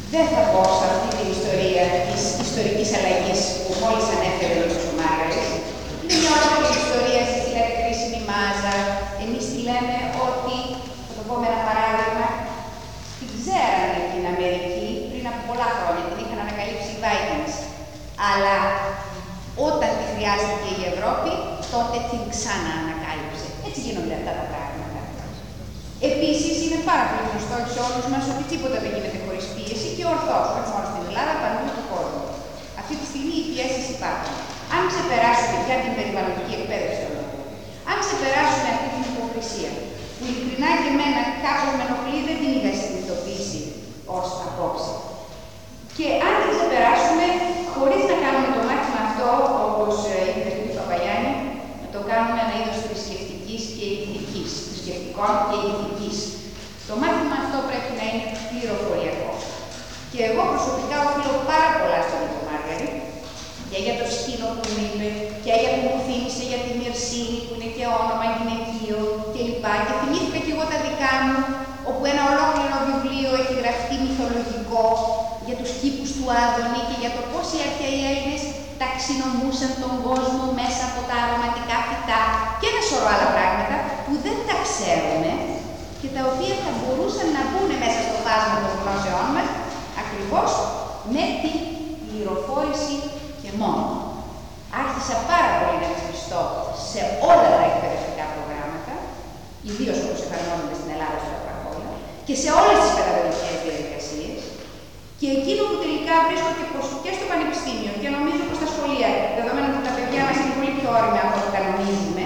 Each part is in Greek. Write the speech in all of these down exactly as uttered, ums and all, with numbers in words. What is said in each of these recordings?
Δεν θα πω σε αυτή την ιστορία της ιστορικής αλλαγής που μόλις ανέφερε ο κ. Μάργαρης. Είναι μια ολόκληρη ιστορία, εσείς τη λέτε κρίσιμη μάζα. Εμείς τη λέμε ότι, θα το πω με ένα παράδειγμα, την ξέρανε την Αμερική πριν από πολλά χρόνια, την είχαν ανακαλύψει οι Vikings. Αλλά όταν τη χρειάστηκε η Ευρώπη, τότε την ξαναανακάλυψε. Έτσι γίνονται αυτά τα πράγματα. Επίσης, είναι πάρα πολύ γνωστό σε όλους μας ότι τίποτα δεν γίνεται χωρίς πίεση και ορθώς, όχι μόνο στην Ελλάδα, παντού στον κόσμο. Αυτή τη στιγμή οι πιέσεις υπάρχουν. Αν ξεπεράσουμε πια την περιβαλλοντική εκπαίδευση των λόγων, αν ξεπεράσουμε αυτή την υποκρισία, που ειλικρινά και εμένα κάπου με ενοχλεί, δεν την είχα συνειδητοποιήσει ως απόψε. Και αν την ξεπεράσουμε, χωρίς να κάνουμε το μάθημα αυτό, όπως είπε ο κ. Παπαγιάννη, να το κάνουμε ένα είδος θρησκευτικής και ηθικής, θρησκευτικών και ηθικής. Το μάθημα αυτό πρέπει να είναι πληροφοριακό. Και εγώ προσωπικά οφείλω πάρα πολλά στον κ. Μάργαρη, και για το σκύλο που μου είπε, και για που μου θύμισε για τη Μυρσίνη, που είναι και όνομα γυναικείο κλπ. Και θυμήθηκα και εγώ τα δικά μου, όπου ένα ολόκληρο βιβλίο έχει γραφτεί μυθολογικό για τους κήπους του Άδωνη και για το πώς οι αρχαίοι Έλληνες ταξινομούσαν τον κόσμο μέσα από τα αρωματικά φυτά και ένα σωρό άλλα πράγματα που δεν τα ξέρουμε και τα οποία θα μπορούσαν να μπουν μέσα στο φάσμα των γνώσεών μας ακριβώς με την πληροφόρηση και μόνο. Άρχισα πάρα πολύ να εξπιστώ σε όλα τα εκπαιδευτικά προγράμματα, ιδίως όπως εφαρμόζονται στην Ελλάδα στο Παπαγόλα, και σε όλες τις παιδαγωγικές διαδικασίες. Και εκείνο που τελικά βρίσκω και, προς, και στο πανεπιστήμιο και νομίζω πως στα σχολεία, δεδομένου ότι τα παιδιά μας είναι πολύ πιο όρημα από ό,τι τα νομίζουμε,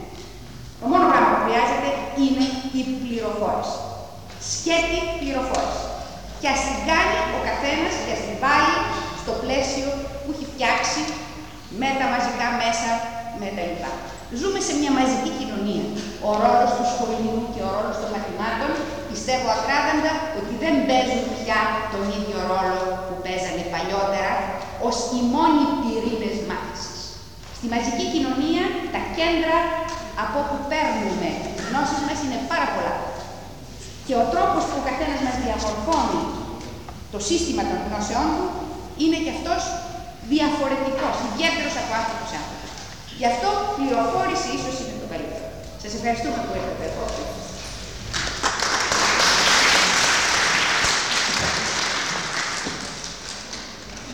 το μόνο πράγμα που χρειάζεται είναι η πληροφόρηση. Σκέτη πληροφόρηση. Και ας την κάνει ο καθένας και ας την βάλει στο πλαίσιο που έχει φτιάξει με τα μαζικά μέσα, με τα λοιπά. Ζούμε σε μια μαζική κοινωνία. Ο ρόλος του σχολείου και ο ρόλος των μαθημάτων πιστεύω ακράδαντα ότι δεν παίζουν πια τον ίδιο ρόλο που παίζανε παλιότερα ως οι μόνοι πυρήνες μάθησης. Στη μαζική κοινωνία τα κέντρα από όπου παίρνουμε τις γνώσεις μας είναι πάρα πολλά. Και ο τρόπος που ο καθένας μας διαμορφώνει το σύστημα των γνώσεών του είναι και αυτός διαφορετικός, ιδιαίτερος από άνθρωπο σε άνθρωπο. Γι' αυτό πληροφόρηση ίσως είναι το καλύτερο. Σας ευχαριστούμε που ήρθατε εδώ.